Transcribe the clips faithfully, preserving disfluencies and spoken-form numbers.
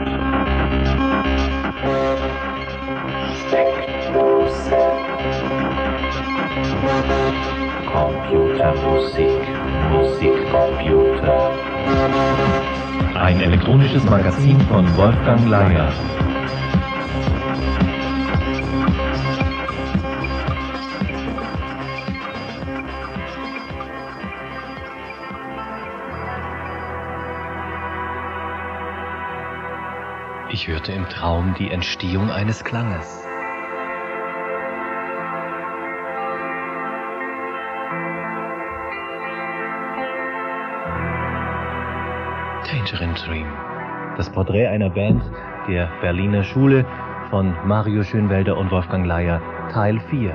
Computermusik, Musikcomputer. Ein elektronisches Magazin von Wolfgang Leier. Ich hörte im Traum die Entstehung eines Klanges. Tangerine Dream. Das Porträt einer Band der Berliner Schule von Mario Schönwelder und Wolfgang Leier, Teil vier.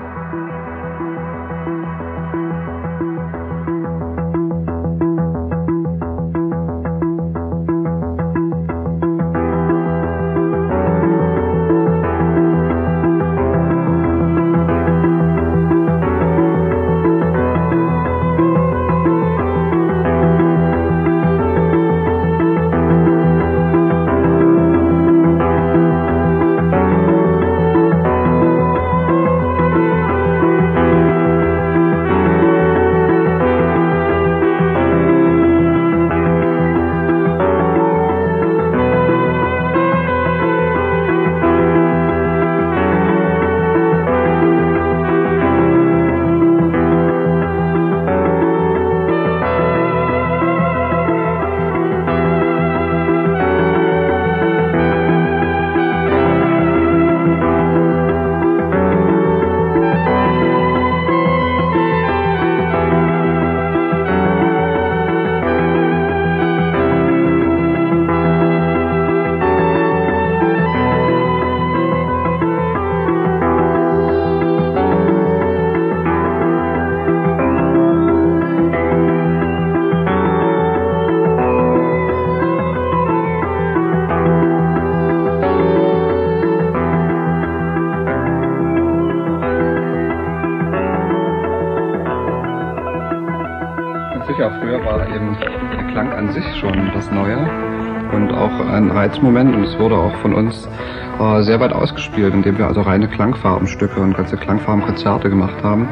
Sicher, früher war eben der Klang an sich schon das Neue und auch ein Reizmoment, und es wurde auch von uns äh, sehr weit ausgespielt, indem wir also reine Klangfarbenstücke und ganze Klangfarbenkonzerte gemacht haben.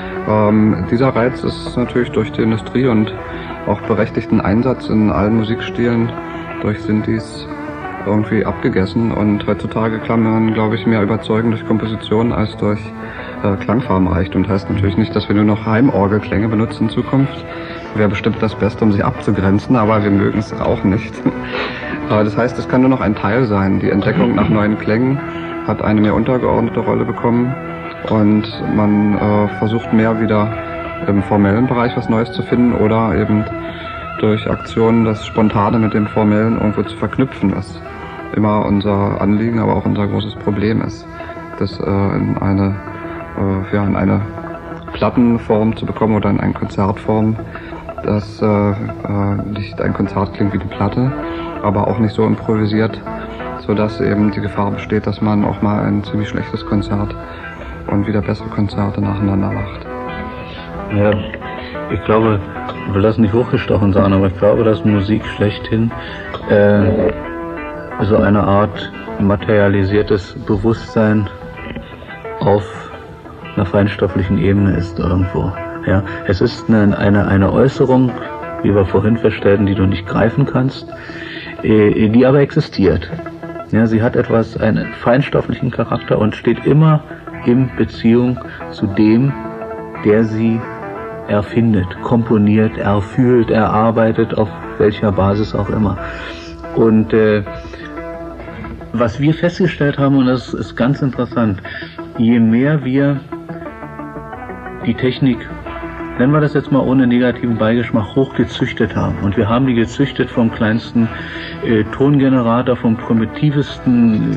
Ähm, dieser Reiz ist natürlich durch die Industrie und auch berechtigten Einsatz in allen Musikstilen durch Synthes irgendwie abgegessen, und heutzutage kann man, glaube ich, mehr überzeugen durch Komposition als durch äh, Klangfarbenreichtum. Heißt natürlich nicht, dass wir nur noch Heimorgelklänge benutzen in Zukunft. Wäre bestimmt das Beste, um sich abzugrenzen, aber wir mögen es auch nicht. Das heißt, es kann nur noch ein Teil sein. Die Entdeckung nach neuen Klängen hat eine mehr untergeordnete Rolle bekommen, und man äh, versucht mehr wieder im formellen Bereich was Neues zu finden oder eben durch Aktionen das Spontane mit dem Formellen irgendwo zu verknüpfen, was immer unser Anliegen, aber auch unser großes Problem ist, das äh, in eine, äh, ja, in eine Plattenform zu bekommen oder in eine Konzertform, dass äh, äh, nicht ein Konzert klingt wie die Platte, aber auch nicht so improvisiert, sodass eben die Gefahr besteht, dass man auch mal ein ziemlich schlechtes Konzert und wieder bessere Konzerte nacheinander macht. Ja, ich glaube, ich will das nicht hochgestochen sein, aber ich glaube, dass Musik schlechthin äh, so eine Art materialisiertes Bewusstsein auf einer feinstofflichen Ebene ist irgendwo. Ja, es ist eine, eine, eine Äußerung, wie wir vorhin feststellten, die du nicht greifen kannst, äh, die aber existiert. Ja, sie hat etwas, einen feinstofflichen Charakter und steht immer in Beziehung zu dem, der sie erfindet, komponiert, erfühlt, erarbeitet, auf welcher Basis auch immer. Und äh, was wir festgestellt haben, und das ist ganz interessant, je mehr wir die Technik, nennen wir das jetzt mal ohne negativen Beigeschmack, hochgezüchtet haben. Und wir haben die gezüchtet vom kleinsten äh, Tongenerator, vom primitivsten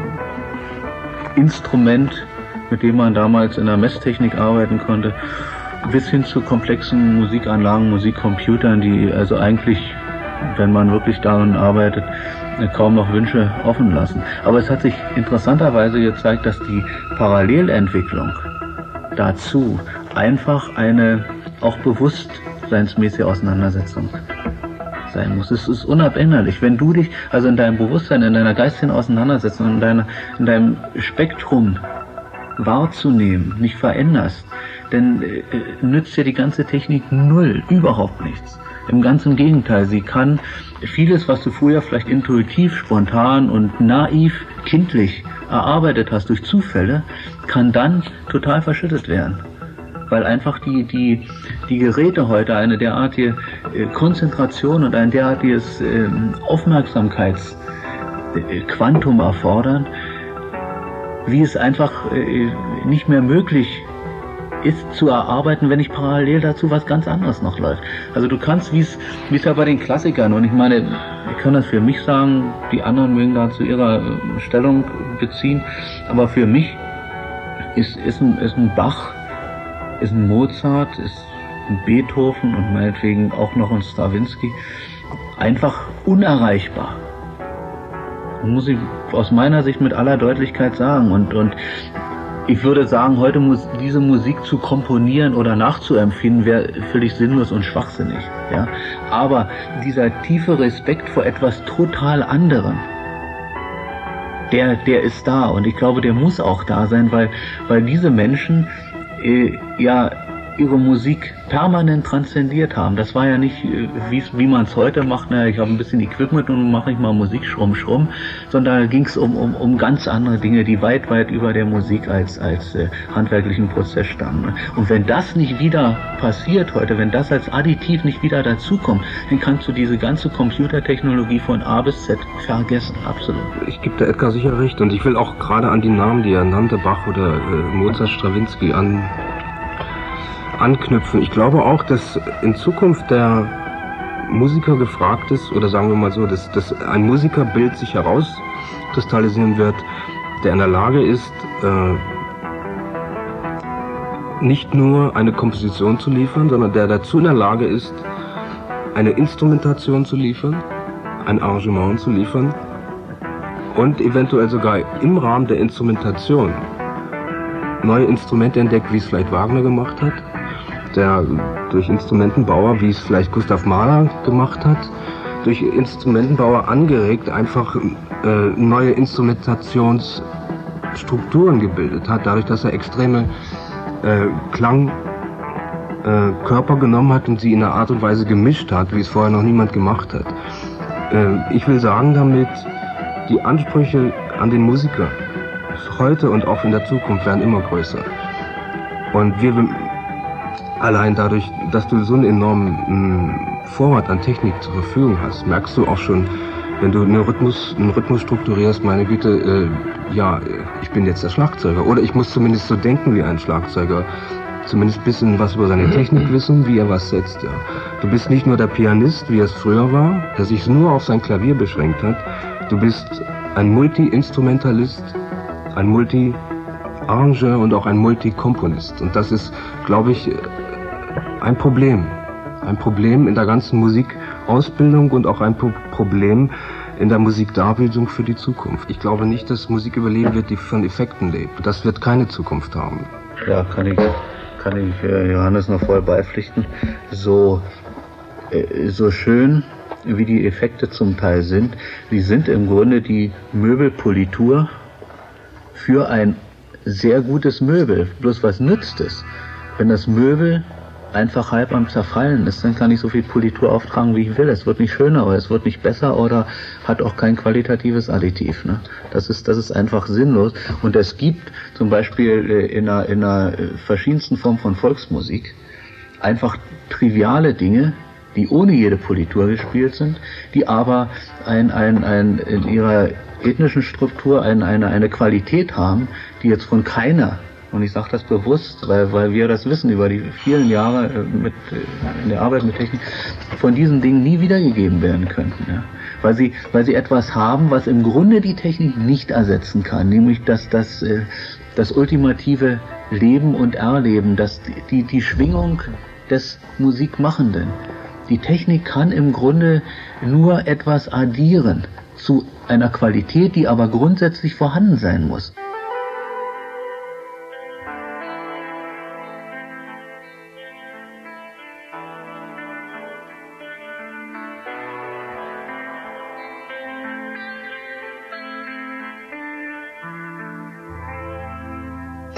äh, Instrument, mit dem man damals in der Messtechnik arbeiten konnte, bis hin zu komplexen Musikanlagen, Musikcomputern, die also eigentlich, wenn man wirklich daran arbeitet, kaum noch Wünsche offen lassen. Aber es hat sich interessanterweise gezeigt, dass die Parallelentwicklung dazu einfach eine auch bewusstseinsmäßige Auseinandersetzung sein muss. Es ist unabänderlich. Wenn du dich also in deinem Bewusstsein, in deiner geistigen Auseinandersetzung, in, deiner, in deinem Spektrum wahrzunehmen, nicht veränderst, dann äh, nützt dir die ganze Technik null, überhaupt nichts. Im ganzen Gegenteil, sie kann vieles, was du früher vielleicht intuitiv, spontan und naiv, kindlich erarbeitet hast durch Zufälle, kann dann total verschüttet werden. Weil einfach die, die, die Geräte heute eine derartige äh, Konzentration und ein derartiges äh, Aufmerksamkeitsquantum äh, erfordern, wie es einfach äh, nicht mehr möglich ist zu erarbeiten, wenn nicht parallel dazu was ganz anderes noch läuft. Also du kannst, wie es wie es ja bei den Klassikern, und ich meine, ich kann das für mich sagen, die anderen mögen da zu ihrer Stellung beziehen, aber für mich ist, ist, ein, ist ein Bach, ist ein Mozart, ist ein Beethoven und meinetwegen auch noch ein Stravinsky einfach unerreichbar. Muss ich aus meiner Sicht mit aller Deutlichkeit sagen. Und, und ich würde sagen, heute muss diese Musik zu komponieren oder nachzuempfinden, wäre völlig sinnlos und schwachsinnig. Ja? Aber dieser tiefe Respekt vor etwas total anderem, der, der ist da. Und ich glaube, der muss auch da sein, weil, weil diese Menschen äh, ja ihre Musik permanent transzendiert haben. Das war ja nicht, wie, wie man es heute macht, naja, ich habe ein bisschen Equipment und mache ich mal Musik, schrumm, schrumm, sondern da ging es um, um, um ganz andere Dinge, die weit, weit über der Musik als, als äh, handwerklichen Prozess standen. Und wenn das nicht wieder passiert heute, wenn das als Additiv nicht wieder dazukommt, dann kannst du diese ganze Computertechnologie von A bis Z vergessen, absolut. Ich gebe da Edgar sicher recht und ich will auch gerade an die Namen, die er nannte, Bach oder äh, Mozart, Stravinsky, an anknüpfen. Ich glaube auch, dass in Zukunft der Musiker gefragt ist, oder sagen wir mal so, dass, dass ein Musikerbild sich herauskristallisieren wird, der in der Lage ist, äh, nicht nur eine Komposition zu liefern, sondern der dazu in der Lage ist, eine Instrumentation zu liefern, ein Arrangement zu liefern und eventuell sogar im Rahmen der Instrumentation neue Instrumente entdeckt, wie es vielleicht Wagner gemacht hat, der durch Instrumentenbauer, wie es vielleicht Gustav Mahler gemacht hat, durch Instrumentenbauer angeregt, einfach äh, neue Instrumentationsstrukturen gebildet hat, dadurch, dass er extreme äh, Klangkörper äh, genommen hat und sie in einer Art und Weise gemischt hat, wie es vorher noch niemand gemacht hat. Äh, ich will sagen damit, die Ansprüche an den Musiker heute und auch in der Zukunft werden immer größer. Und wir allein dadurch, dass du so einen enormen mh, Vorrat an Technik zur Verfügung hast, merkst du auch schon, wenn du einen Rhythmus, einen Rhythmus strukturierst, meine Güte, äh, ja, ich bin jetzt der Schlagzeuger. Oder ich muss zumindest so denken wie ein Schlagzeuger. Zumindest ein bisschen was über seine Technik wissen, wie er was setzt. Ja. Du bist nicht nur der Pianist, wie es früher war, der sich nur auf sein Klavier beschränkt hat. Du bist ein Multi-Instrumentalist, ein Multi-Arrangeur und auch ein Multi-Komponist. Und das ist, glaube ich, ein Problem. Ein Problem in der ganzen Musikausbildung und auch ein Pro- Problem in der Musikdarbietung für die Zukunft. Ich glaube nicht, dass Musik überleben wird, die von Effekten lebt. Das wird keine Zukunft haben. Ja, kann ich, kann ich Johannes noch voll beipflichten. So, äh, so schön wie die Effekte zum Teil sind, sie sind im Grunde die Möbelpolitur für ein sehr gutes Möbel. Bloß was nützt es, wenn das Möbel einfach halb am Zerfallen ist? Dann kann ich so viel Politur auftragen, wie ich will. Es wird nicht schöner, aber es wird nicht besser oder hat auch kein qualitatives Additiv. Ne? Das ist, das ist einfach sinnlos. Und es gibt zum Beispiel in einer, in einer verschiedensten Form von Volksmusik einfach triviale Dinge, die ohne jede Politur gespielt sind, die aber ein, ein, ein, in ihrer ethnischen Struktur ein, eine, eine Qualität haben, die jetzt von keiner, und ich sage das bewusst, weil, weil wir das wissen über die vielen Jahre mit, in der Arbeit mit Technik, von diesen Dingen nie wiedergegeben werden könnten. Ja? Weil sie, weil sie etwas haben, was im Grunde die Technik nicht ersetzen kann, nämlich dass das, das ultimative Leben und Erleben, das, die, die Schwingung des Musikmachenden. Die Technik kann im Grunde nur etwas addieren zu einer Qualität, die aber grundsätzlich vorhanden sein muss.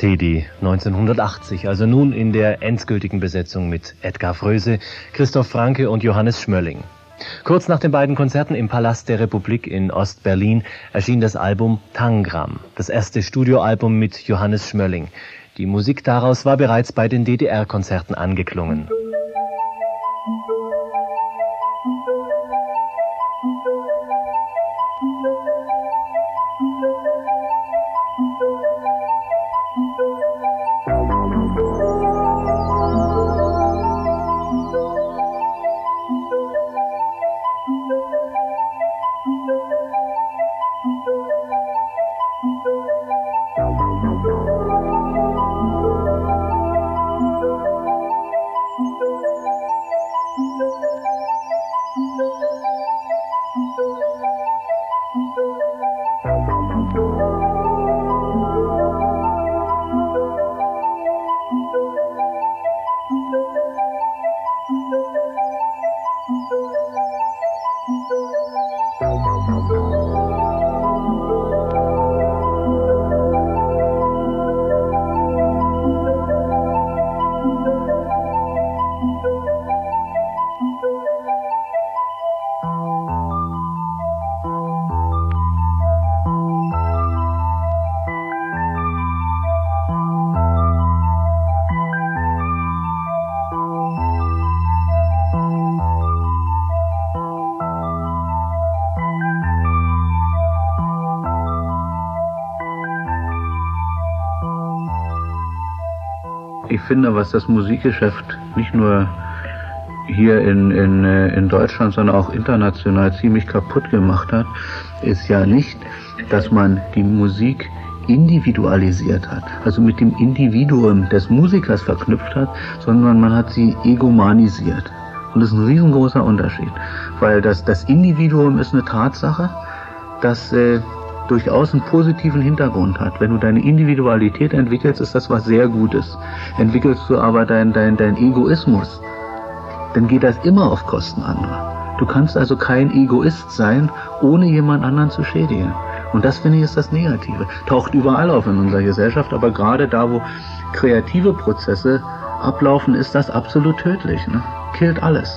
Teddy neunzehnhundertachtzig, also nun in der endgültigen Besetzung mit Edgar Froese, Christoph Franke und Johannes Schmölling. Kurz nach den beiden Konzerten im Palast der Republik in Ost-Berlin erschien das Album Tangram, das erste Studioalbum mit Johannes Schmölling. Die Musik daraus war bereits bei den D D R-Konzerten angeklungen. Ich finde, was das Musikgeschäft nicht nur hier in, in, in Deutschland, sondern auch international ziemlich kaputt gemacht hat, ist ja nicht, dass man die Musik individualisiert hat, also mit dem Individuum des Musikers verknüpft hat, sondern man hat sie egomanisiert. Und das ist ein riesengroßer Unterschied, weil das, das Individuum ist eine Tatsache, das äh, durchaus einen positiven Hintergrund hat. Wenn du deine Individualität entwickelst, ist das was sehr Gutes. Entwickelst du aber dein, dein, dein Egoismus, dann geht das immer auf Kosten anderer. Du kannst also kein Egoist sein, ohne jemand anderen zu schädigen. Und das, finde ich, ist das Negative. Taucht überall auf in unserer Gesellschaft, aber gerade da, wo kreative Prozesse ablaufen, ist das absolut tödlich. Ne? Killt alles.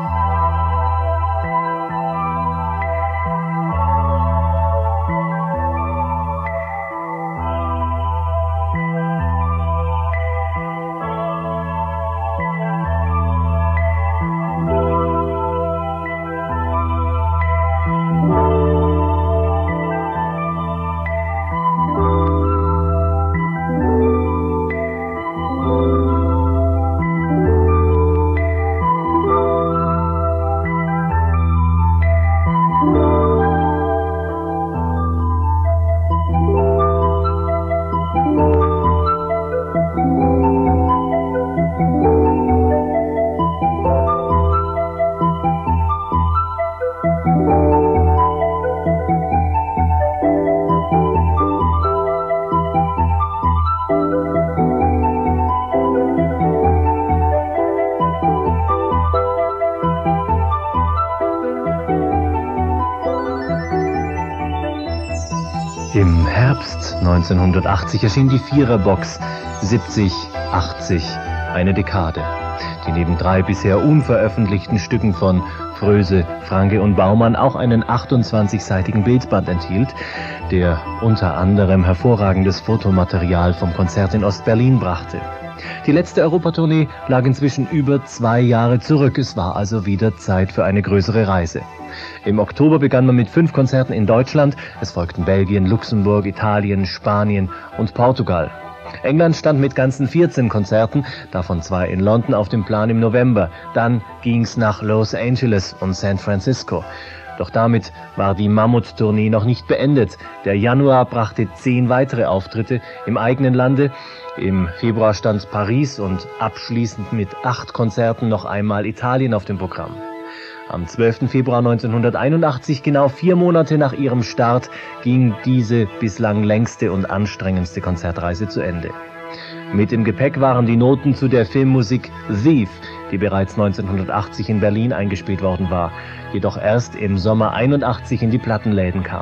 Im Herbst neunzehnhundertachtzig erschien die Viererbox siebzig achtzig, eine Dekade, die neben drei bisher unveröffentlichten Stücken von Froese, Franke und Baumann auch einen achtundzwanzigseitigen Bildband enthielt, der unter anderem hervorragendes Fotomaterial vom Konzert in Ost-Berlin brachte. Die letzte Europatournee lag inzwischen über zwei Jahre zurück. Es war also wieder Zeit für eine größere Reise. Im Oktober begann man mit fünf Konzerten in Deutschland. Es folgten Belgien, Luxemburg, Italien, Spanien und Portugal. England stand mit ganzen vierzehn Konzerten, davon zwei in London, auf dem Plan im November. Dann ging's nach Los Angeles und San Francisco. Doch damit war die Mammut-Tournee noch nicht beendet. Der Januar brachte zehn weitere Auftritte im eigenen Lande. Im Februar stand Paris und abschließend mit acht Konzerten noch einmal Italien auf dem Programm. Am zwölften Februar neunzehnhunderteinundachtzig, genau vier Monate nach ihrem Start, ging diese bislang längste und anstrengendste Konzertreise zu Ende. Mit im Gepäck waren die Noten zu der Filmmusik Thief, die bereits neunzehnhundertachtzig in Berlin eingespielt worden war, jedoch erst im Sommer einundachtzig in die Plattenläden kam.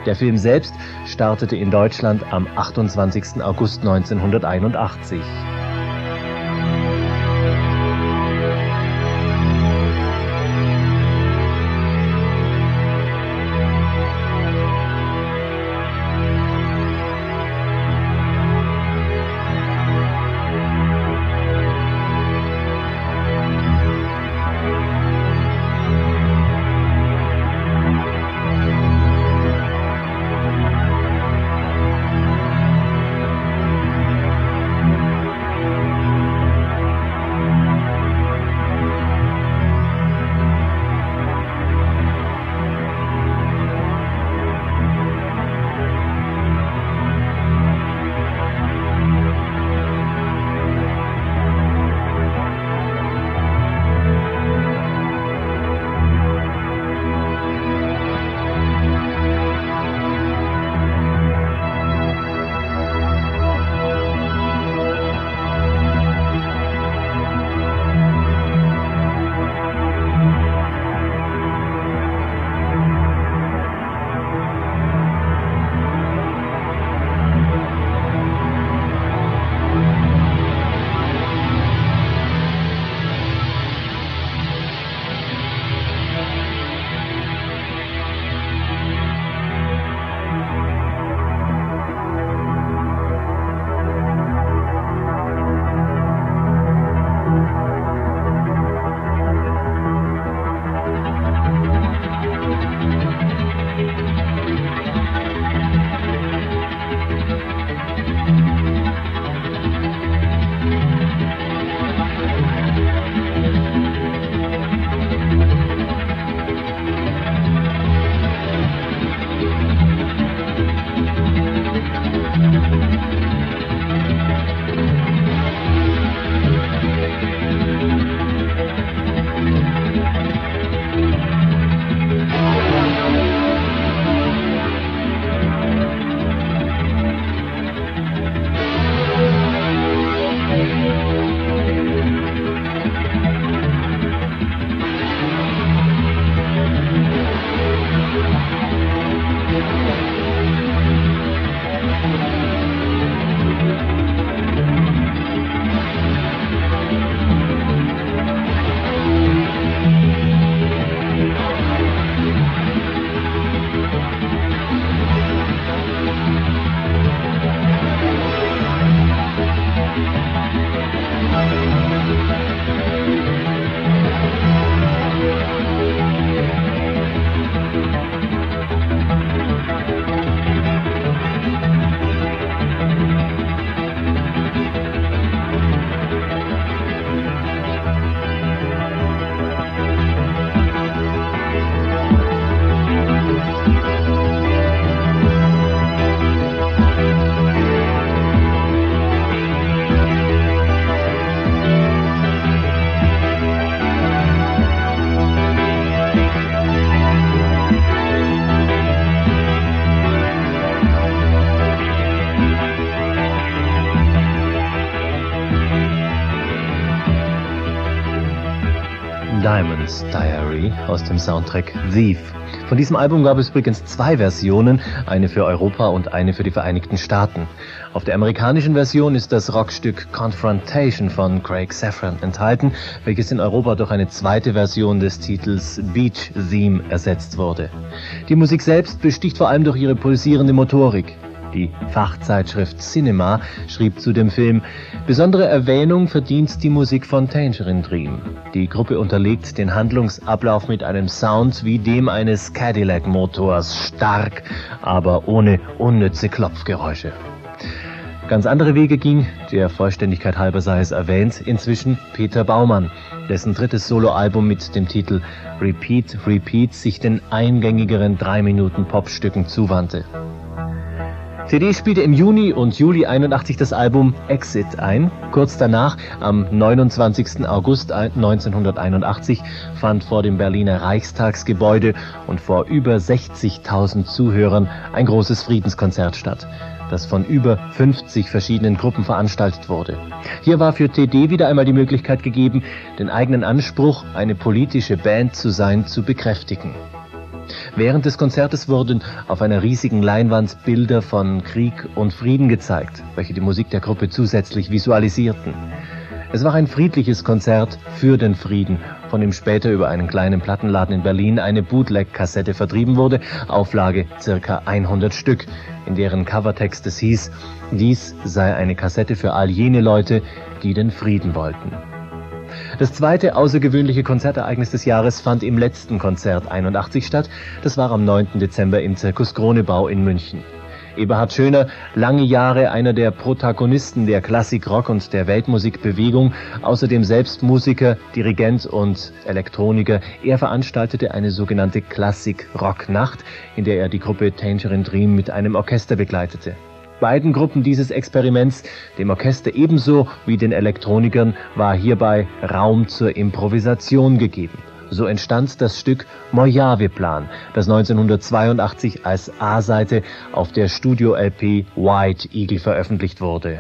Der Film selbst startete in Deutschland am achtundzwanzigsten August neunzehnhunderteinundachtzig. Diamonds Diary aus dem Soundtrack Thief. Von diesem Album gab es übrigens zwei Versionen, eine für Europa und eine für die Vereinigten Staaten. Auf der amerikanischen Version ist das Rockstück Confrontation von Craig Safran enthalten, welches in Europa durch eine zweite Version des Titels Beach Theme ersetzt wurde. Die Musik selbst besticht vor allem durch ihre pulsierende Motorik. Die Fachzeitschrift Cinema schrieb zu dem Film: Besondere Erwähnung verdient die Musik von Tangerine Dream. Die Gruppe unterlegt den Handlungsablauf mit einem Sound wie dem eines Cadillac-Motors, stark, aber ohne unnütze Klopfgeräusche. Ganz andere Wege ging, der Vollständigkeit halber sei es erwähnt, inzwischen Peter Baumann, dessen drittes Soloalbum mit dem Titel Repeat, Repeat sich den eingängigeren drei Minuten Popstücken zuwandte. T D spielte im Juni und Juli einundachtzig das Album Exit ein. Kurz danach, am neunundzwanzigsten August neunzehnhunderteinundachtzig, fand vor dem Berliner Reichstagsgebäude und vor über sechzigtausend Zuhörern ein großes Friedenskonzert statt, das von über fünfzig verschiedenen Gruppen veranstaltet wurde. Hier war für T D wieder einmal die Möglichkeit gegeben, den eigenen Anspruch, eine politische Band zu sein, zu bekräftigen. Während des Konzertes wurden auf einer riesigen Leinwand Bilder von Krieg und Frieden gezeigt, welche die Musik der Gruppe zusätzlich visualisierten. Es war ein friedliches Konzert für den Frieden, von dem später über einen kleinen Plattenladen in Berlin eine Bootleg-Kassette vertrieben wurde, Auflage circa hundert Stück, in deren Covertext es hieß, dies sei eine Kassette für all jene Leute, die den Frieden wollten. Das zweite außergewöhnliche Konzertereignis des Jahres fand im letzten Konzert einundachtzig statt. Das war am neunten Dezember im Zirkus Kronebau in München. Eberhard Schöner, lange Jahre einer der Protagonisten der Klassik-Rock- und der Weltmusikbewegung, außerdem selbst Musiker, Dirigent und Elektroniker. Er veranstaltete eine sogenannte Klassik-Rock-Nacht, in der er die Gruppe Tangerine Dream mit einem Orchester begleitete. Beiden Gruppen dieses Experiments, dem Orchester ebenso wie den Elektronikern, war hierbei Raum zur Improvisation gegeben. So entstand das Stück Mojave-Plan, das neunzehnhundertzweiundachtzig als A-Seite auf der Studio-L P White Eagle veröffentlicht wurde.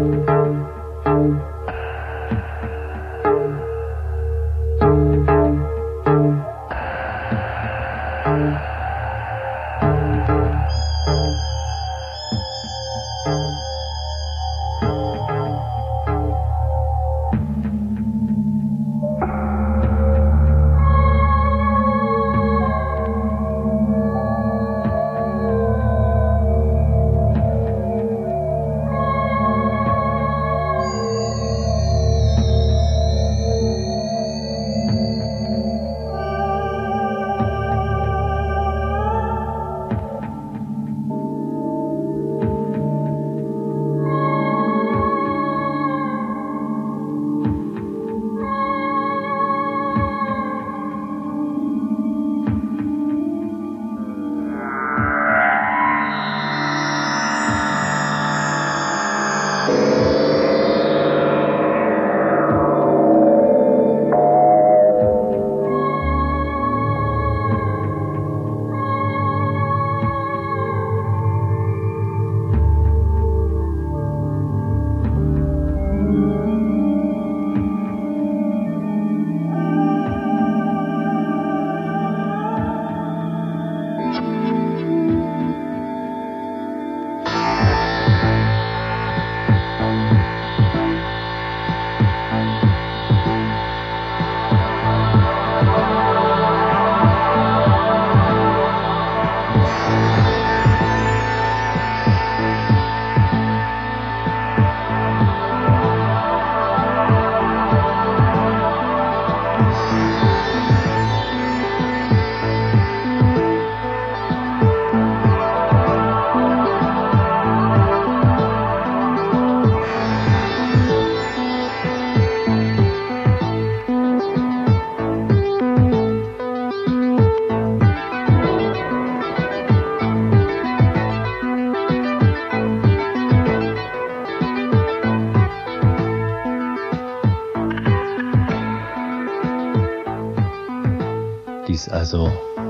Dies also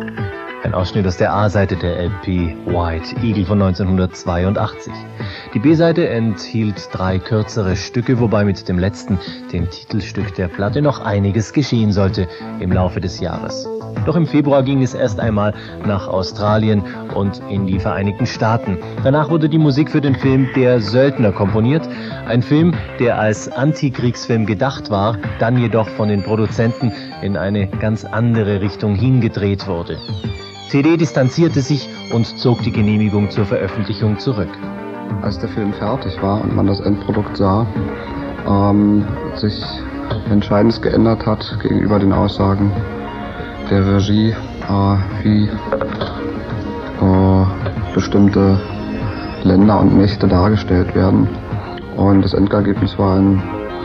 ein Ausschnitt aus der A-Seite der L P White Eagle von neunzehnhundertzweiundachtzig. Die B-Seite enthielt drei kürzere Stücke, wobei mit dem letzten, dem Titelstück der Platte, noch einiges geschehen sollte im Laufe des Jahres. Doch im Februar ging es erst einmal nach Australien und in die Vereinigten Staaten. Danach wurde die Musik für den Film Der Söldner komponiert. Ein Film, der als Antikriegsfilm gedacht war, dann jedoch von den Produzenten in eine ganz andere Richtung hingedreht wurde. C D distanzierte sich und zog die Genehmigung zur Veröffentlichung zurück. Als der Film fertig war und man das Endprodukt sah, ähm, sich Entscheidendes geändert hat gegenüber den Aussagen der Regie, äh, wie äh, bestimmte Länder und Mächte dargestellt werden. Und das Endergebnis war ein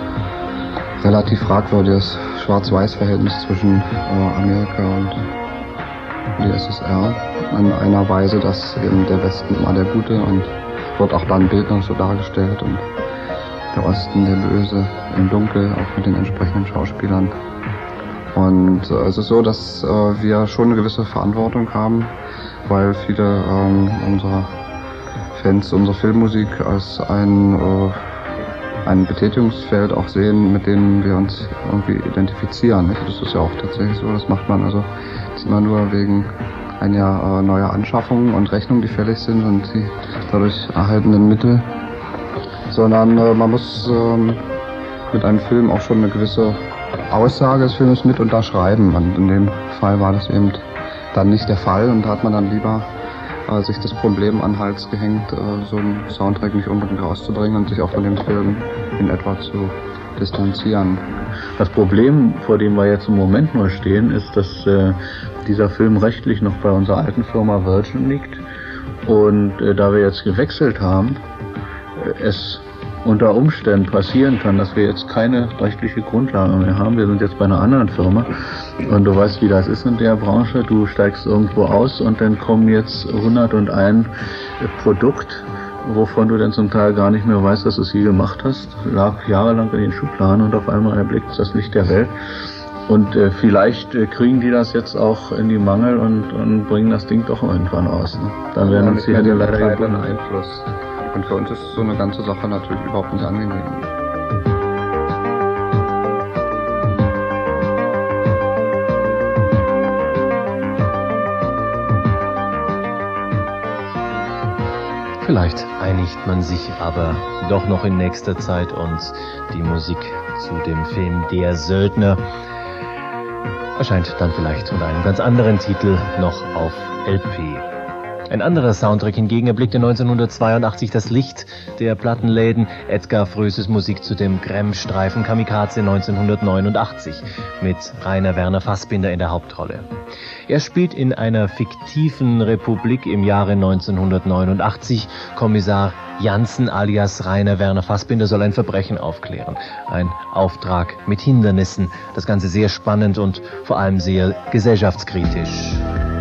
relativ fragwürdiges Schwarz-Weiß-Verhältnis zwischen äh, Amerika und die S S R. In einer Weise, dass eben der Westen immer der Gute und wird auch dann bildlich so dargestellt und der Osten der Böse im Dunkel, auch mit den entsprechenden Schauspielern. Und äh, es ist so, dass äh, wir schon eine gewisse Verantwortung haben, weil viele ähm, unserer Fans unsere Filmmusik als ein, äh, ein Betätigungsfeld auch sehen, mit dem wir uns irgendwie identifizieren. Nicht? Das ist ja auch tatsächlich so, das macht man also immer nur wegen ein Jahr äh, neue Anschaffungen und Rechnungen, die fällig sind und die dadurch erhaltenen Mittel, sondern äh, man muss äh, mit einem Film auch schon eine gewisse Aussage des Films mit unterschreiben. Und in dem Fall war das eben dann nicht der Fall und da hat man dann lieber äh, sich das Problem an den Hals gehängt, äh, so einen Soundtrack nicht unbedingt rauszubringen und sich auch von dem Film in etwa zu distanzieren. Das Problem, vor dem wir jetzt im Moment nur stehen, ist, dass äh, dieser Film rechtlich noch bei unserer alten Firma Virgin liegt und äh, da wir jetzt gewechselt haben, äh, es unter Umständen passieren kann, dass wir jetzt keine rechtliche Grundlage mehr haben. Wir sind jetzt bei einer anderen Firma und du weißt, wie das ist in der Branche. Du steigst irgendwo aus und dann kommen jetzt hunderteins Produkt, wovon du dann zum Teil gar nicht mehr weißt, dass du es je gemacht hast. Lag jahrelang in den Schubladen und auf einmal erblickt das Licht der Welt. Und äh, vielleicht äh, kriegen die das jetzt auch in die Mangel und, und bringen das Ding doch irgendwann raus. Ne? Dann werden uns die Hände leider gebunden. Einfluss. Und für uns ist so eine ganze Sache natürlich überhaupt nicht angenehm. Vielleicht einigt man sich aber doch noch in nächster Zeit und die Musik zu dem Film Der Söldner erscheint dann vielleicht unter einem ganz anderen Titel noch auf L P. Ein anderer Soundtrack hingegen erblickte neunzehnhundertzweiundachtzig das Licht der Plattenläden, Edgar Froeses Musik zu dem Gremm-Streifen Kamikaze neunzehnhundertneunundachtzig mit Rainer Werner Fassbinder in der Hauptrolle. Er spielt in einer fiktiven Republik im Jahre neunzehnhundertneunundachtzig. Kommissar Janssen alias Rainer Werner Fassbinder soll ein Verbrechen aufklären. Ein Auftrag mit Hindernissen. Das Ganze sehr spannend und vor allem sehr gesellschaftskritisch.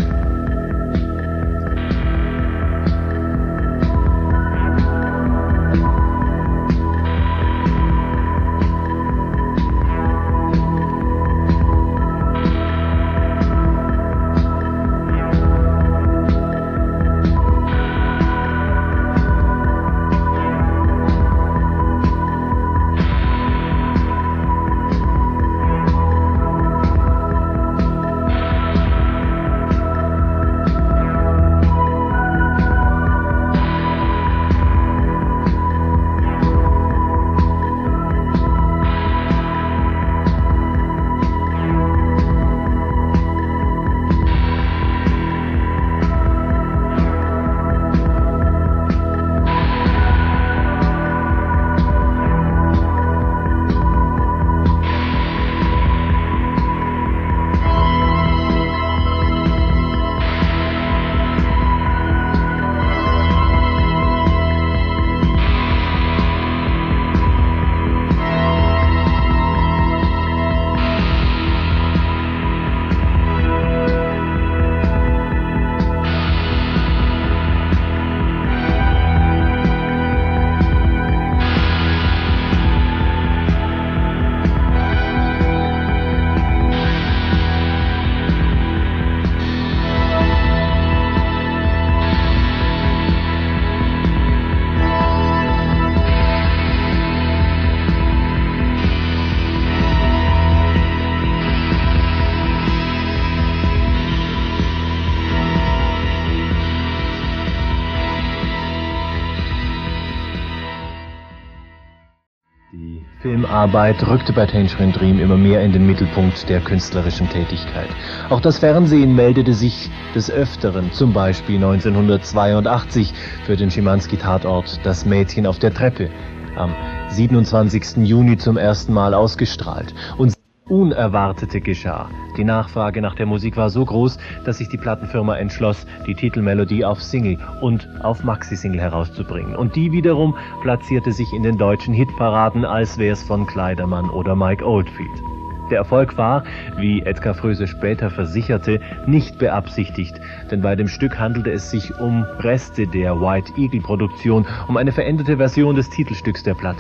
Filmarbeit rückte bei Tangerine Dream immer mehr in den Mittelpunkt der künstlerischen Tätigkeit. Auch das Fernsehen meldete sich des Öfteren, zum Beispiel neunzehnhundertzweiundachtzig für den Schimanski-Tatort Das Mädchen auf der Treppe, am siebenundzwanzigsten Juni zum ersten Mal ausgestrahlt. Und Unerwartete geschah. Die Nachfrage nach der Musik war so groß, dass sich die Plattenfirma entschloss, die Titelmelodie auf Single und auf Maxi-Single herauszubringen. Und die wiederum platzierte sich in den deutschen Hitparaden, als wär's von Kleidermann oder Mike Oldfield. Der Erfolg war, wie Edgar Froese später versicherte, nicht beabsichtigt, denn bei dem Stück handelte es sich um Reste der White Eagle Produktion, um eine veränderte Version des Titelstücks der Platte.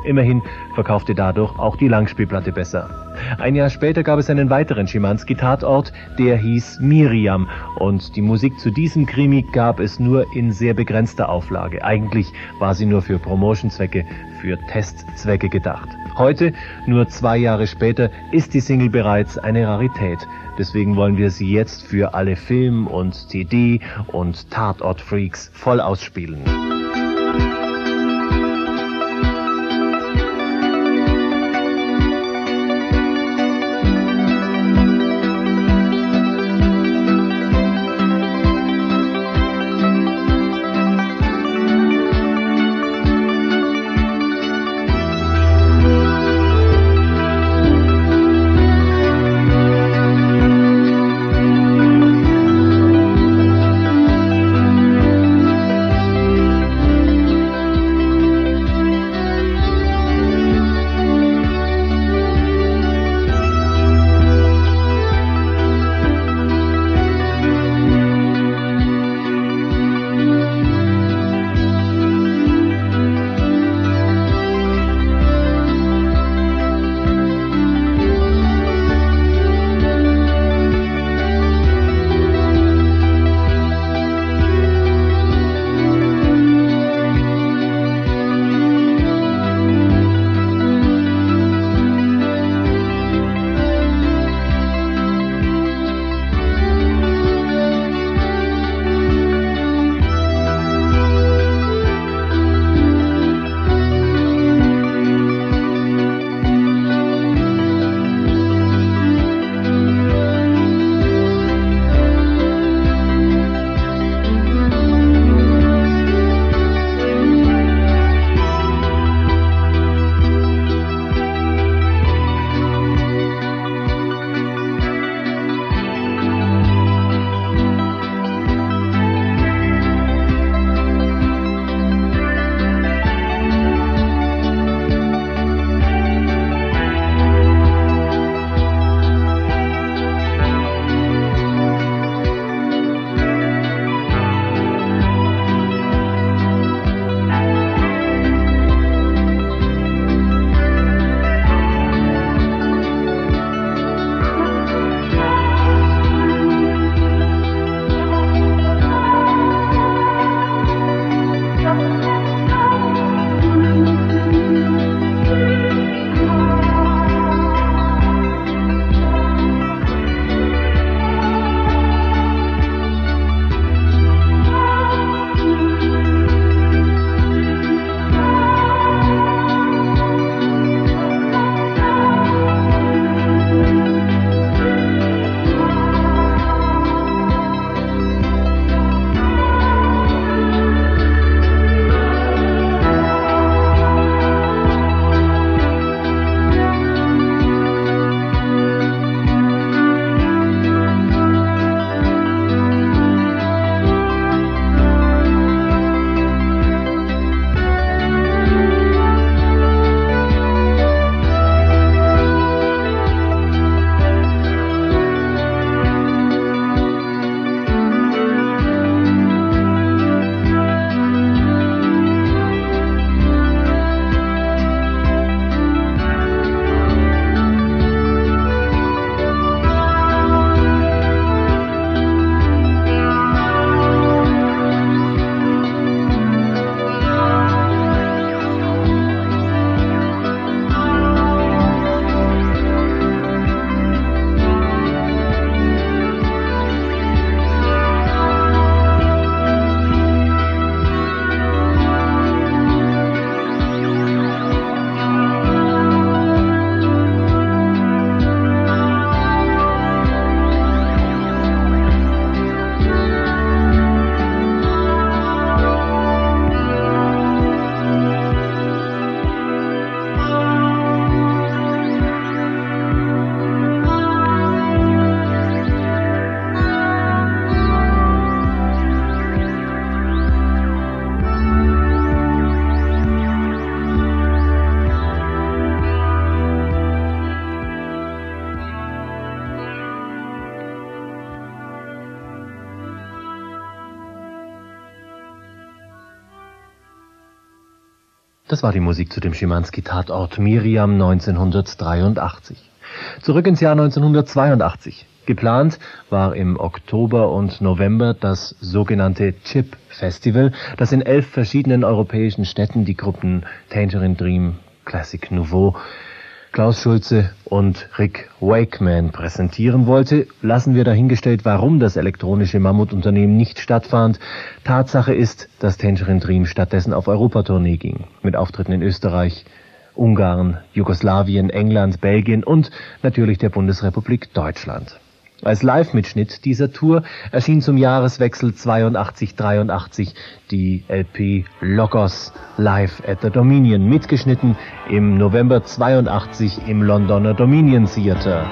Immerhin verkaufte dadurch auch die Langspielplatte besser. Ein Jahr später gab es einen weiteren Schimanski-Tatort, der hieß Miriam. Und die Musik zu diesem Krimi gab es nur in sehr begrenzter Auflage. Eigentlich war sie nur für Promotion-Zwecke, für Testzwecke gedacht. Heute, nur zwei Jahre später, ist die Single bereits eine Rarität. Deswegen wollen wir sie jetzt für alle Film- und C D- und Tatort-Freaks voll ausspielen. Das war die Musik zu dem Schimanski-Tatort Miriam neunzehnhundertdreiundachtzig. Zurück ins Jahr neunzehnhundertzweiundachtzig. Geplant war im Oktober und November das sogenannte Chip Festival, das in elf verschiedenen europäischen Städten die Gruppen Tangerine Dream, Classic Nouveau, Klaus Schulze und Rick Wakeman präsentieren wollte. Lassen wir dahingestellt, warum das elektronische Mammutunternehmen nicht stattfand. Tatsache ist, dass Tangerine Dream stattdessen auf Europatournee ging, mit Auftritten in Österreich, Ungarn, Jugoslawien, England, Belgien und natürlich der Bundesrepublik Deutschland. Als Live-Mitschnitt dieser Tour erschien zum Jahreswechsel zweiundachtzig dreiundachtzig die L P Logos Live at the Dominion, mitgeschnitten im November zweiundachtzig im Londoner Dominion Theatre.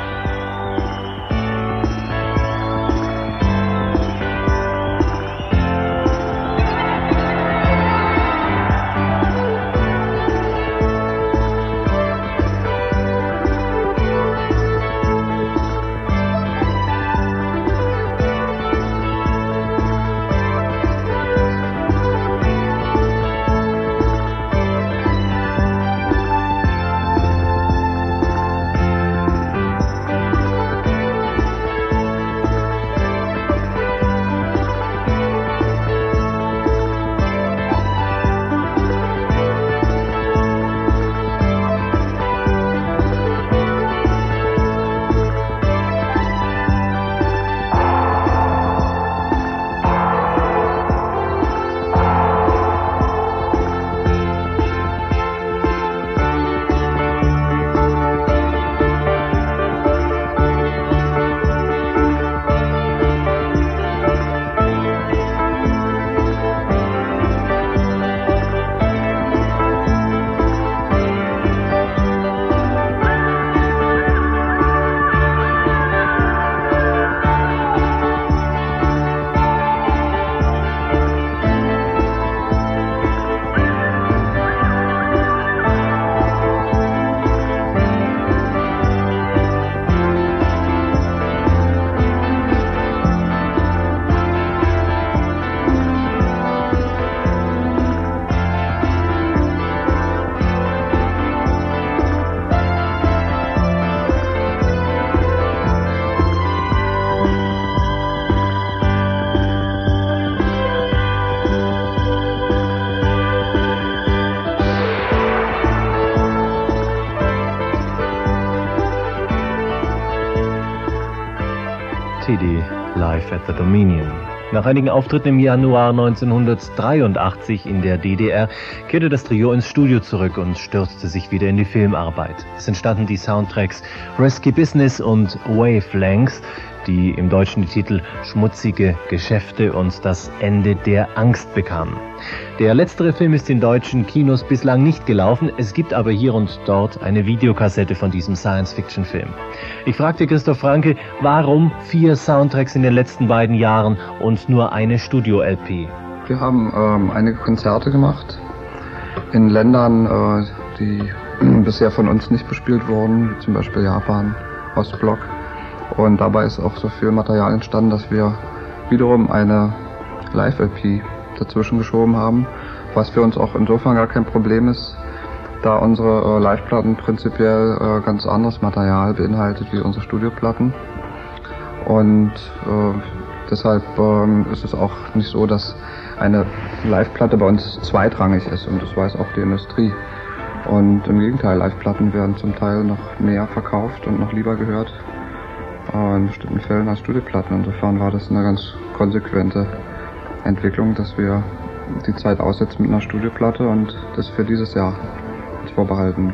C D Live at the Dominion. Nach einigen Auftritten im Januar neunzehnhundertdreiundachtzig in der D D R kehrte das Trio ins Studio zurück und stürzte sich wieder in die Filmarbeit. Es entstanden die Soundtracks Risky Business und Wavelength, die im Deutschen die Titel Schmutzige Geschäfte und Das Ende der Angst bekamen. Der letztere Film ist in deutschen Kinos bislang nicht gelaufen, es gibt aber hier und dort eine Videokassette von diesem Science-Fiction-Film. Ich fragte Christoph Franke, warum vier Soundtracks in den letzten beiden Jahren und nur eine Studio-L P? Wir haben ähm, einige Konzerte gemacht in Ländern, äh, die bisher von uns nicht bespielt wurden, wie zum Beispiel Japan, Ostblock. Und dabei ist auch so viel Material entstanden, dass wir wiederum eine Live-L P dazwischen geschoben haben, was für uns auch insofern gar kein Problem ist, da unsere äh, Live-Platten prinzipiell äh, ganz anderes Material beinhaltet wie unsere Studioplatten. Und äh, deshalb äh, ist es auch nicht so, dass eine Live-Platte bei uns zweitrangig ist, und das weiß auch die Industrie. Und im Gegenteil, Live-Platten werden zum Teil noch mehr verkauft und noch lieber gehört äh, in bestimmten Fällen als Studioplatten. Insofern war das eine ganz konsequente Entwicklung, dass wir die Zeit aussetzen mit einer Studioplatte und das für dieses Jahr uns vorbehalten.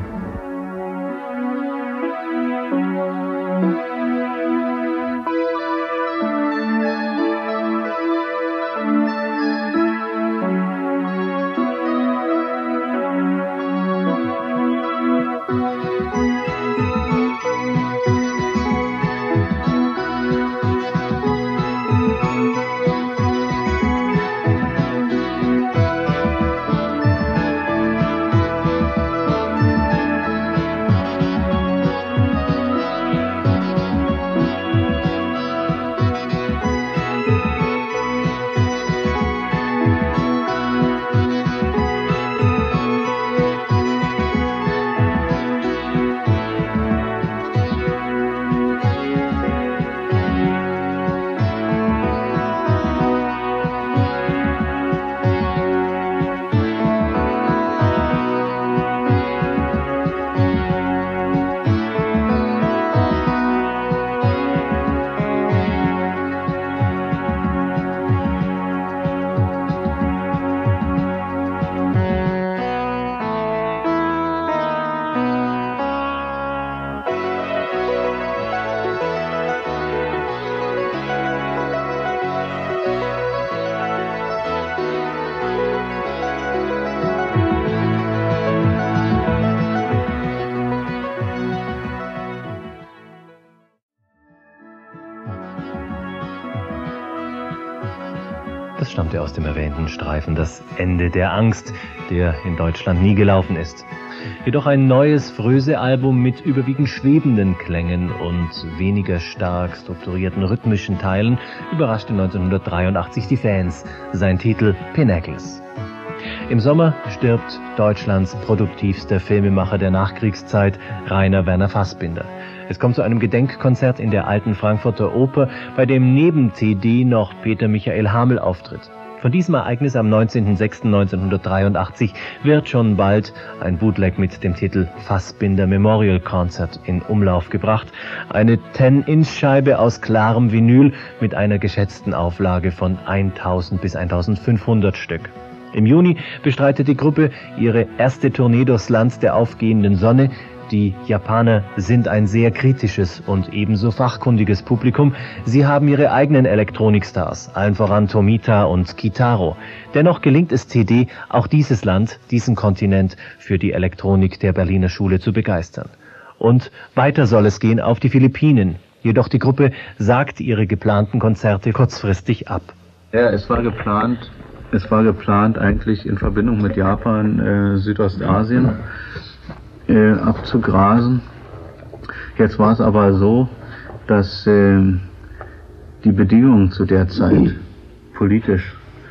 Das stammte aus dem erwähnten Streifen Das Ende der Angst, der in Deutschland nie gelaufen ist. Jedoch ein neues Fröse-Album mit überwiegend schwebenden Klängen und weniger stark strukturierten rhythmischen Teilen überraschte neunzehnhundertdreiundachtzig die Fans. Sein Titel Pinnacles. Im Sommer stirbt Deutschlands produktivster Filmemacher der Nachkriegszeit, Rainer Werner Fassbinder. Es kommt zu einem Gedenkkonzert in der Alten Frankfurter Oper, bei dem neben T D noch Peter Michael Hamel auftritt. Von diesem Ereignis am neunzehnten sechsten neunzehnhundertdreiundachtzig wird schon bald ein Bootleg mit dem Titel Fassbinder Memorial Concert in Umlauf gebracht. Eine zehn-Inch-Scheibe aus klarem Vinyl mit einer geschätzten Auflage von tausend bis eintausendfünfhundert Stück. Im Juni bestreitet die Gruppe ihre erste Tournee durchs Land der aufgehenden Sonne. Die Japaner sind ein sehr kritisches und ebenso fachkundiges Publikum. Sie haben ihre eigenen Elektronikstars, allen voran Tomita und Kitaro. Dennoch gelingt es T D, auch dieses Land, diesen Kontinent für die Elektronik der Berliner Schule zu begeistern. Und weiter soll es gehen auf die Philippinen. Jedoch die Gruppe sagt ihre geplanten Konzerte kurzfristig ab. Ja, es war geplant, es war geplant eigentlich in Verbindung mit Japan, äh, Südostasien Äh, abzugrasen. Jetzt war es aber so, dass äh, die Bedingungen zu der Zeit politisch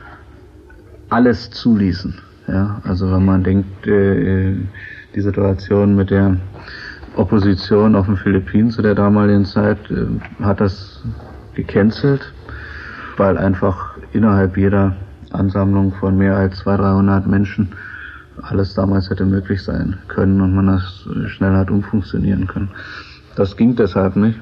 alles zuließen. Ja? Also wenn man denkt, äh, die Situation mit der Opposition auf den Philippinen zu der damaligen Zeit äh, hat das gecancelt, weil einfach innerhalb jeder Ansammlung von mehr als zweihundert, dreihundert Menschen alles damals hätte möglich sein können und man das schnell hat umfunktionieren können. Das ging deshalb nicht.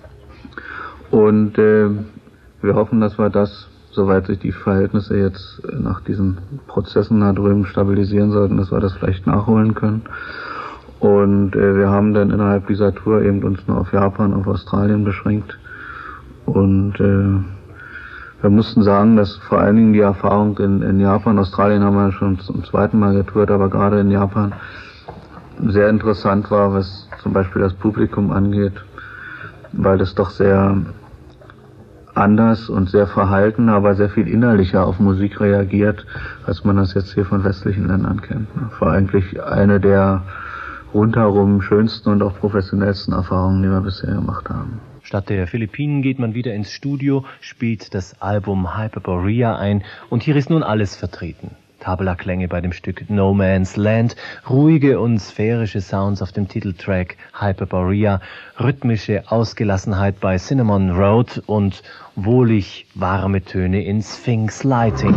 Und äh, wir hoffen, dass wir das, soweit sich die Verhältnisse jetzt nach diesen Prozessen da drüben stabilisieren sollten, dass wir das vielleicht nachholen können. Und äh, wir haben dann innerhalb dieser Tour eben uns nur auf Japan, auf Australien beschränkt. Und äh, wir mussten sagen, dass vor allen Dingen die Erfahrung in, in Japan, Australien haben wir schon zum zweiten Mal getourt, aber gerade in Japan sehr interessant war, was zum Beispiel das Publikum angeht, weil das doch sehr anders und sehr verhalten, aber sehr viel innerlicher auf Musik reagiert, als man das jetzt hier von westlichen Ländern kennt. Das war eigentlich eine der rundherum schönsten und auch professionellsten Erfahrungen, die wir bisher gemacht haben. Statt der Philippinen geht man wieder ins Studio, spielt das Album Hyperborea ein und hier ist nun alles vertreten. Tabla-Klänge bei dem Stück No Man's Land, ruhige und sphärische Sounds auf dem Titeltrack Hyperborea, rhythmische Ausgelassenheit bei Cinnamon Road und wohlig warme Töne in Sphinx Lighting.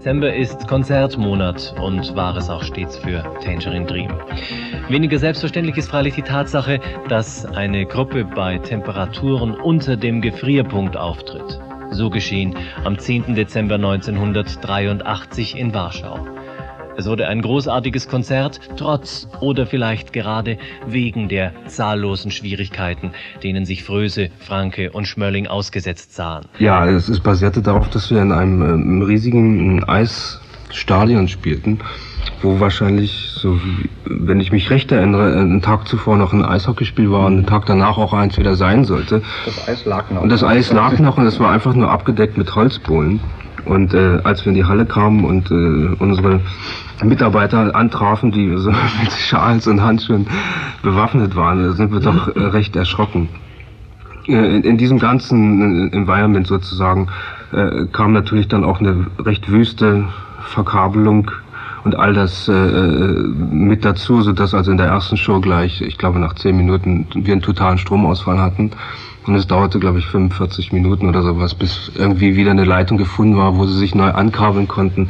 Dezember ist Konzertmonat und war es auch stets für Tangerine Dream. Weniger selbstverständlich ist freilich die Tatsache, dass eine Gruppe bei Temperaturen unter dem Gefrierpunkt auftritt. So geschehen am zehnten Dezember neunzehnhundertdreiundachtzig in Warschau. Es wurde ein großartiges Konzert, trotz oder vielleicht gerade wegen der zahllosen Schwierigkeiten, denen sich Fröse, Franke und Schmölling ausgesetzt sahen. Ja, es, es basierte darauf, dass wir in einem ähm, riesigen Eisstadion spielten, wo wahrscheinlich, so wie, wenn ich mich recht erinnere, einen Tag zuvor noch ein Eishockeyspiel war und einen Tag danach auch eins wieder sein sollte. Das Eis lag noch. Und das Eis lag noch und es war einfach nur abgedeckt mit Holzbohlen. Und äh, als wir in die Halle kamen und äh, unsere Mitarbeiter antrafen, die so mit Schals und Handschuhen bewaffnet waren, sind wir doch äh, recht erschrocken. Äh, in, in diesem ganzen Environment sozusagen äh, kam natürlich dann auch eine recht wüste Verkabelung und all das äh, mit dazu, sodass also in der ersten Show gleich, ich glaube nach zehn Minuten, wir einen totalen Stromausfall hatten. Und es dauerte, glaube ich, fünfundvierzig Minuten oder sowas, bis irgendwie wieder eine Leitung gefunden war, wo sie sich neu ankabeln konnten,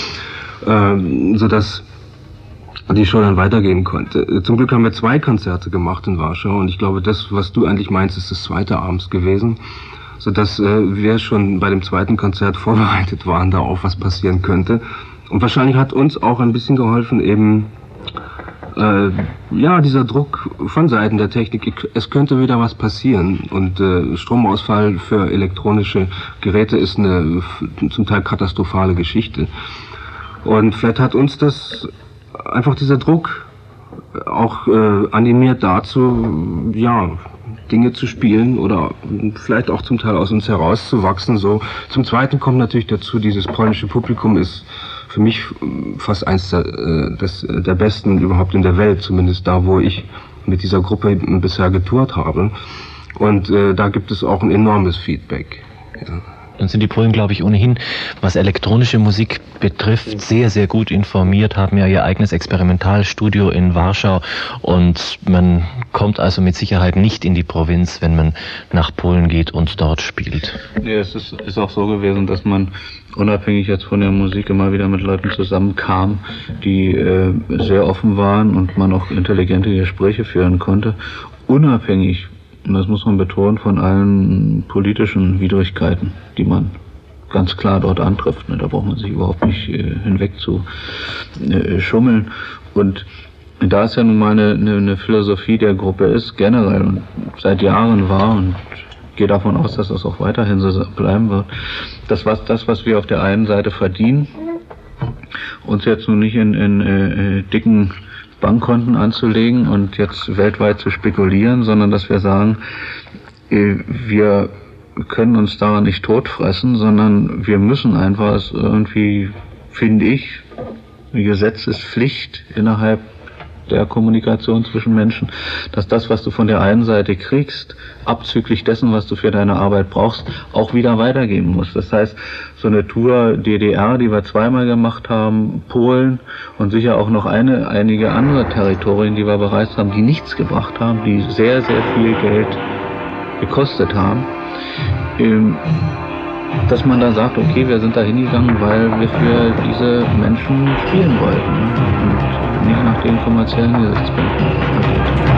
äh, sodass die Show dann weitergehen konnte. Zum Glück haben wir zwei Konzerte gemacht in Warschau und ich glaube, das, was du eigentlich meinst, ist das zweite abends gewesen, sodass äh, wir schon bei dem zweiten Konzert vorbereitet waren, da auch was passieren könnte. Und wahrscheinlich hat uns auch ein bisschen geholfen, eben Äh, ja, dieser Druck von Seiten der Technik, es könnte wieder was passieren und äh, Stromausfall für elektronische Geräte ist eine zum Teil katastrophale Geschichte und vielleicht hat uns das einfach dieser Druck auch äh, animiert dazu, ja, Dinge zu spielen oder vielleicht auch zum Teil aus uns herauszuwachsen. So. Zum Zweiten kommt natürlich dazu, dieses polnische Publikum ist für mich fast eins der, des, der besten überhaupt in der Welt, zumindest da, wo ich mit dieser Gruppe bisher getourt habe. Und äh, da gibt es auch ein enormes Feedback. Ja. Dann sind die Polen, glaube ich, ohnehin, was elektronische Musik betrifft, sehr, sehr gut informiert, haben ja ihr eigenes Experimentalstudio in Warschau und man kommt also mit Sicherheit nicht in die Provinz, wenn man nach Polen geht und dort spielt. Ja, es ist, ist auch so gewesen, dass man unabhängig jetzt von der Musik immer wieder mit Leuten zusammenkam, die äh, sehr offen waren und man auch intelligente Gespräche führen konnte, unabhängig, und das muss man betonen, von allen politischen Widrigkeiten, die man ganz klar dort antrifft. Da braucht man sich überhaupt nicht äh, hinweg zu äh, schummeln. Und da es ja nun mal eine, eine, eine Philosophie der Gruppe ist, generell und seit Jahren war, und ich gehe davon aus, dass das auch weiterhin so bleiben wird, das, was, das, was wir auf der einen Seite verdienen, uns jetzt nun nicht in, in äh, dicken Bankkonten anzulegen und jetzt weltweit zu spekulieren, sondern dass wir sagen, wir können uns daran nicht totfressen, sondern wir müssen einfach es irgendwie, finde ich, Gesetz ist Pflicht innerhalb der Kommunikation zwischen Menschen, dass das, was du von der einen Seite kriegst, abzüglich dessen, was du für deine Arbeit brauchst, auch wieder weitergeben musst. Das heißt, so eine Tour D D R, die wir zweimal gemacht haben, Polen und sicher auch noch eine, einige andere Territorien, die wir bereist haben, die nichts gebracht haben, die sehr, sehr viel Geld gekostet haben, ähm, dass man da sagt, okay, wir sind da hingegangen, weil wir für diese Menschen spielen wollten und nicht nach den kommerziellen Gesichtspunkten agiert.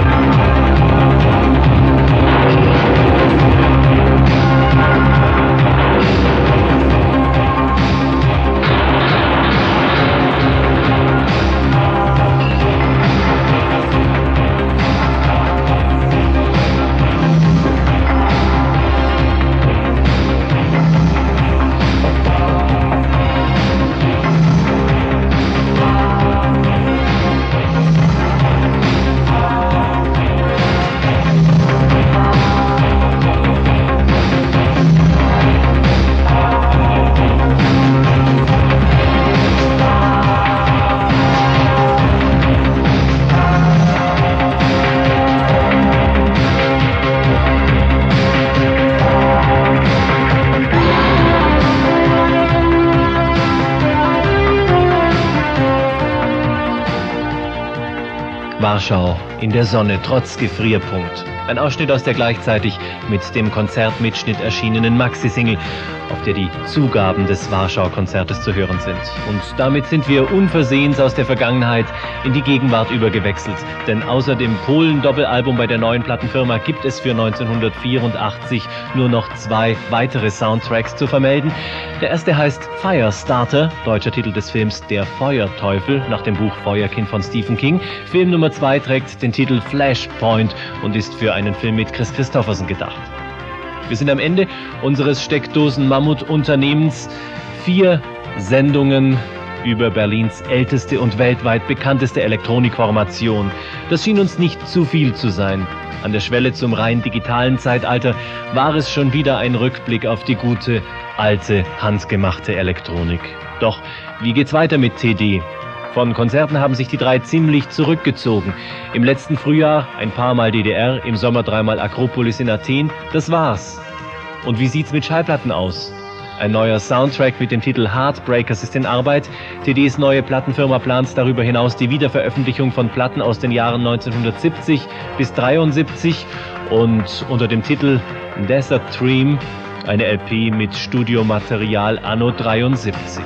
Warschau in der Sonne trotz Gefrierpunkt. Ein Ausschnitt aus der gleichzeitig mit dem Konzertmitschnitt erschienenen Maxi-Single, auf der die Zugaben des Warschau-Konzertes zu hören sind. Und damit sind wir unversehens aus der Vergangenheit in die Gegenwart übergewechselt. Denn außer dem Polen-Doppelalbum bei der neuen Plattenfirma gibt es für neunzehnhundertvierundachtzig nur noch zwei weitere Soundtracks zu vermelden. Der erste heißt Firestarter, deutscher Titel des Films Der Feuerteufel, nach dem Buch Feuerkind von Stephen King. Film Nummer zwei trägt den Titel Flashpoint und ist für einen Film mit Chris Christopherson gedacht. Wir sind am Ende unseres Steckdosen-Mammut-Unternehmens. Vier Sendungen über Berlins älteste und weltweit bekannteste Elektronikformation. Das schien uns nicht zu viel zu sein. An der Schwelle zum rein digitalen Zeitalter war es schon wieder ein Rückblick auf die gute, alte, handgemachte Elektronik. Doch wie geht's weiter mit T D? Von Konzerten haben sich die drei ziemlich zurückgezogen. Im letzten Frühjahr ein paar Mal D D R, im Sommer dreimal Akropolis in Athen. Das war's. Und wie sieht's mit Schallplatten aus? Ein neuer Soundtrack mit dem Titel Heartbreakers ist in Arbeit. T Ds neue Plattenfirma plant darüber hinaus die Wiederveröffentlichung von Platten aus den Jahren neunzehnhundertsiebzig bis dreiundsiebzig und unter dem Titel Desert Dream eine L P mit Studiomaterial anno dreiundsiebzig.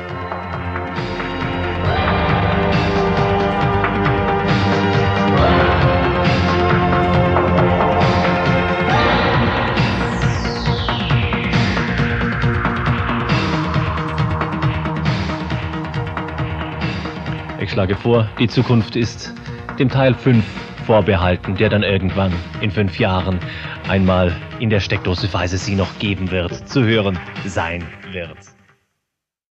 Ich schlage vor, die Zukunft ist dem Teil fünf vorbehalten, der dann irgendwann in fünf Jahren einmal in der Steckdose, falls es sie noch geben wird, zu hören sein wird.